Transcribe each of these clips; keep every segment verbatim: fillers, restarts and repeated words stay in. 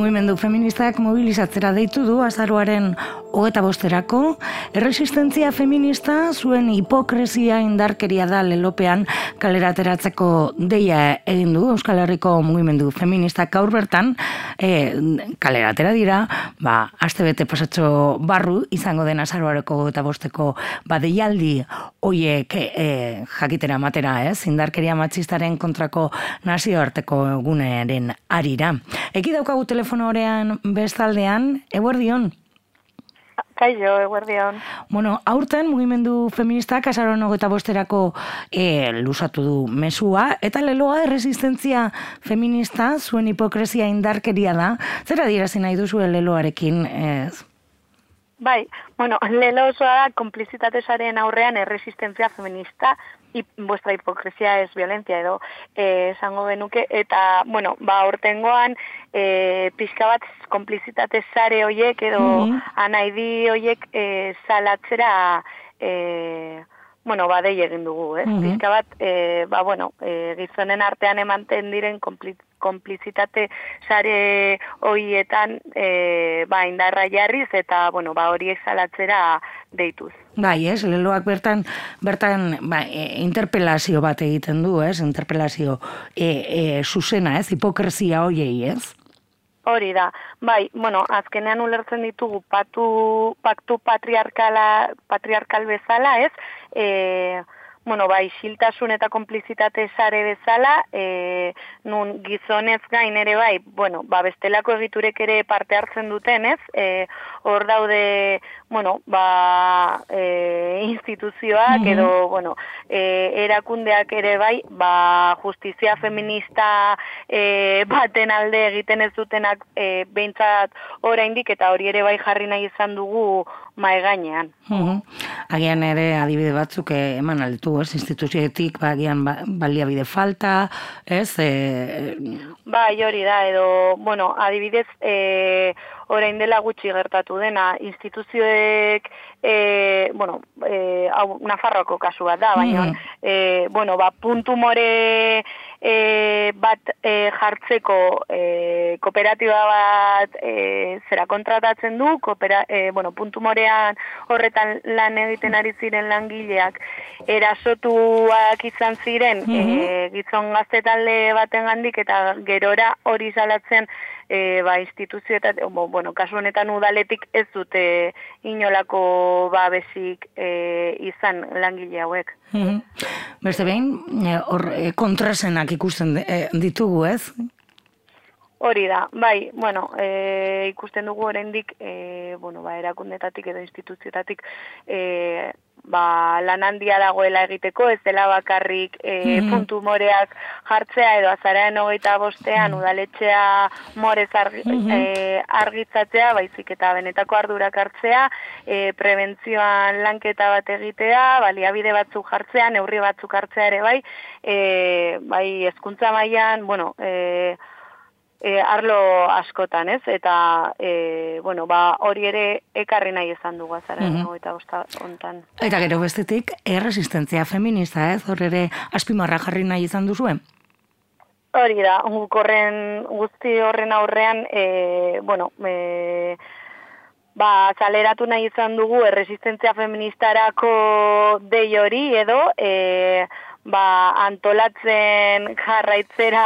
Mugimendu feministak mobilizatzera deitu du azaroaren hogeita bosterako. Erresistentzia feminista zuen hipokresia indarkeria da lelopean kalera ateratzeko deia egin du Euskal Herriko mugimendu feministak gaur bertan e, kalera atera dira, ba, astebete pasatxo barru izango den azaroareko hogeita bosteko ba, deialdi hoiek e, jakitera matera, ez? Indarkeria matxistaren kontrako nazioarteko eguneren arira. Eki daukagu telefono horean bestaldean, eguerdion? Kaixo, eguerdion. Bueno, aurten mugimendu feministak azaroan hogeita bosterako e, lusatu du mesua, eta leloa erresistentzia feminista zuen hipokresia indarkeria da. Zer adierazi nahi duzu leloarekin, ez? Bai, bueno, lelo osoa da konplizitatesaren aurrean erresistentzia feminista, y vuestra hipokresia es violencia edo eh, esango genuke, eta, bueno, ba, ortengoan eh, pixka bat konplizitate sare hoiek edo mm-hmm. anaidi hoiek eh, salatzera eh, bueno, ba, dei egin dugu, ez? Mm-hmm. Pixka bat, eh, ba, bueno, eh, gizonen artean ematen diren konplizitate sare hoietan eh, ba, indarra jarriz eta, bueno, ba, horiek salatzera deituz. Bai, ez, leloak bertan, bertan ba, e, interpelazio bat egiten du, ez, interpelazio e, e, zuzena, ez, hipokresia hoiei, ez? Hori da, bai, bueno, azkenean ulertzen ditugu patu, paktu patriarkala, patriarkal bezala, ez, e, bueno, bai, isiltasun eta konplizitate sare bezala, e, nun gizonez gain ere bai, bueno, ba, bestelako egiturek ere parte hartzen duten, ez? E, hor daude, bueno, ba, e, instituzioak mm-hmm. edo, bueno, e, erakundeak ere bai, ba, justizia feminista e, baten alde egiten ez dutenak e, behintzat oraindik eta hori ere bai jarri nahi izan dugu mai gainean. Mm-hmm. Agian ere adibide batzuk eman altu, ez? Instituzioetik, ba, agian ba, baliabide falta, ez? E... Bai, hori da, edo, bueno, adibidez, e, orain dela gutxi gertatu dena, instituzioek, e, bueno, e, hau, Nafarroako kasu bat da, baina, mm. e, bueno, ba, puntu more e, bat e, jartzeko e, kooperatiba bat e, zera kontratatzen du, koopera, e, bueno, puntu morean horretan lan egiten ari ziren langileak erasotuak izan ziren mm-hmm. e, gizon gazte talde baten gandik eta gerora hori salatzen E, ba, instituzio eta, bueno, kasu honetan udaletik ez dute inolako babesik e, izan langile hauek. Mm-hmm. Beste behin, hor e, kontrasenak ikusten e, ditugu, ez? Hori da, bai, bueno, e, ikusten dugu oraindik e, bueno, ba, erakundetatik edo instituzioetatik e, ba, lan handia dagoela egiteko, ez dela bakarrik e, mm-hmm. puntu moreak jartzea edo azararen hogeita bostean mm-hmm. udaletxea morez argi, mm-hmm. e, argitzatzea, baizik eta benetako ardurak hartzea, e, prebentzioan lanketa bat egitea, baliabide batzuk jartzea, neurri batzuk hartzea ere bai, e, bai hezkuntza mailan, bueno, e, E, arlo askotan, ez? Eta, e, bueno, ba, hori ere ekarri nahi izan dugu azaren, mm-hmm. eta bosta hontan. Eta gero bestetik, erresistentzia feminista, ez? Hor ere azpimarra jarri nahi izan duzuen? Hori da, guk horren, guzti horren aurrean, e, bueno, e, ba, zaleratu nahi izan dugu erresistentzia feministarako dei hori edo, e, ba, antolatzen jarraitzera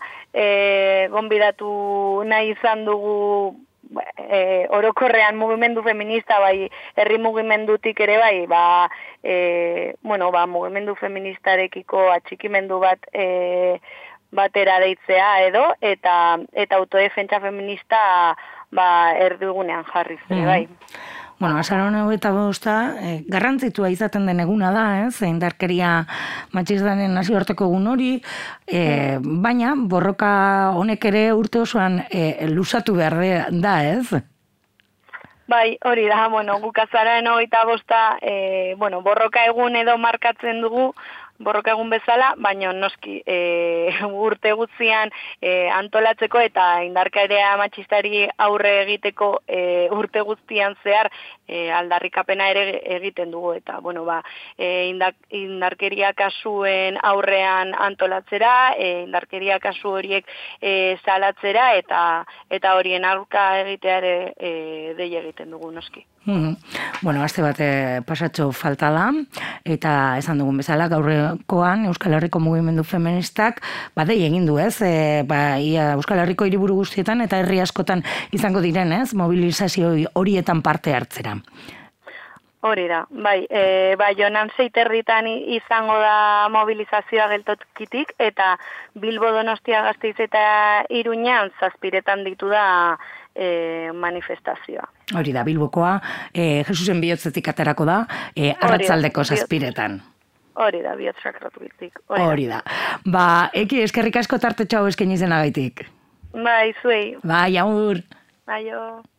e, gonbidatu nahi izan dugu e, orokorrean mugimendu feminista, bai, herri mugimendutik ere bai, ba, e, bueno, ba, mugimendu feministarekiko atxikimendu bat e, batera deitzea edo, eta, eta autodefentsa feminista ba, erdigunean jarriz ere bai. Bueno, azaroan hogeita bosta, eh, garrantzitua izaten den eguna da, ez? Indarkeria matxistaren nazioarteko egun hori, eh, baina borroka honek ere urte osoan eh, lusatu behar da, ez? Bai, hori da, bueno, guk azaroan hogeita bosta, eh, bueno, borroka egun edo markatzen dugu, borroka egun bezala, baina noski e, urte gutzian e, antolatzeko eta indarkeria matxistari aurre egiteko e, urte guztian zehar e, aldarrikapena ere egiten dugu eta bueno ba e, indak, indarkeria kasuen aurrean antolatzera, e, indarkeria kasu horiek e, salatzera eta eta horien aurka egitea ere e, dei egiten dugu noski. Mm-hmm. Bueno, aste bat pasatxo falta da, eta esan dugun bezala gaurrekoan Euskal Herriko mugimendu feministak badei egin du, ez? E, ba, ia Euskal Herriko hiriburu guztietan eta herri askotan izango diren, ez? Mobilizazio horietan parte hartzera. Hori da, bai, e, bai, jonan zeiterritan izango da mobilizazioa geltokitik, eta Bilbo, Donostia, Gasteiz eta Iruñan zazpiretan ditu da e, manifestazioa. Hori da, Bilbokoa, e, Jesusen bihotzetik aterako da, e, arratzaldeko zazpiretan. Hori da, bihotz sakratutik. Hori da. Ba, Eki, eskerrik asko tartetxo hau eskaini zenagaitik. Bai, zuei. Bai, aur. Bai, jo.